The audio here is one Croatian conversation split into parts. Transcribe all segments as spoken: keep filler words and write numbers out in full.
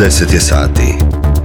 deset je sati.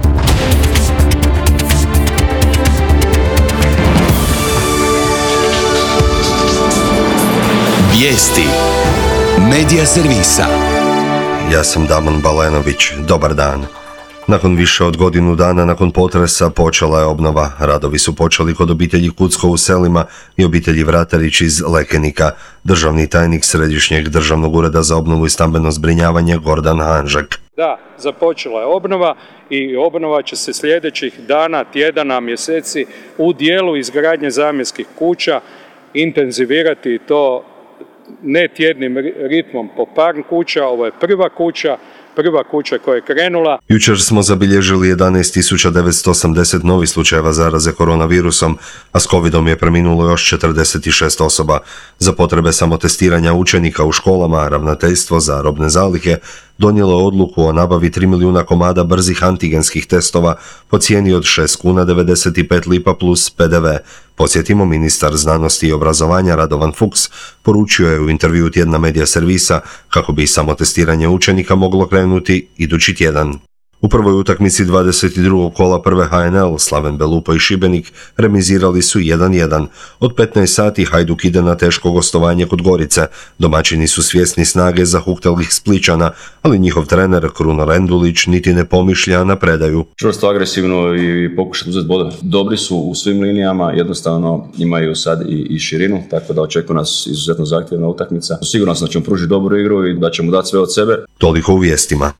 Vijesti Medija servisa. Ja sam Damon Balenović. Dobar dan. Nakon više od godinu dana nakon potresa počela je obnova. Radovi su počeli kod obitelji Kucko u Selima i obitelji Vratarić iz Lekenika. Državni tajnik Središnjeg državnog ureda za obnovu i stambeno zbrinjavanje Gordan Hanžek. Da, započela je obnova i obnova će se sljedećih dana, tjedana, mjeseci u dijelu izgradnje zamjenskih kuća intenzivirati i to ne tjednim ritmom po par kuća. Ovo je prva kuća, prva kuća koja je krenula. Jučer smo zabilježili jedanaest tisuća devetsto osamdeset novih slučajeva zaraze koronavirusom, a s covidom je preminulo još četrdeset šest osoba. Za potrebe samotestiranja učenika u školama, Ravnateljstvo za robne zalihe donijelo je odluku o nabavi tri milijuna komada brzih antigenskih testova po cijeni od šest kuna devedeset pet lipa plus pe de ve. Podsjetimo, ministar znanosti i obrazovanja Radovan Fuchs poručio je u intervju tjedna Medija servisa kako bi samotestiranje učenika moglo krenuti idući tjedan. U prvoj utakmici dvadeset drugog kola prve ha en el Slaven Belupo i Šibenik remizirali su jedan jedan. Od petnaest sati Hajduk ide na teško gostovanje kod Gorice. Domaćini su svjesni snage zahuktalih Splićana, ali njihov trener Kruno Rendulić niti ne pomišlja na predaju. Čvrsto, agresivno i pokušati uzeti bod. Dobri su u svim linijama, jednostavno imaju sad i, i širinu, tako da očekuje nas izuzetno zahtjevna utakmica. Sigurno sam da ćemo pružiti dobru igru i da ćemo dati sve od sebe. Toliko u vijestima.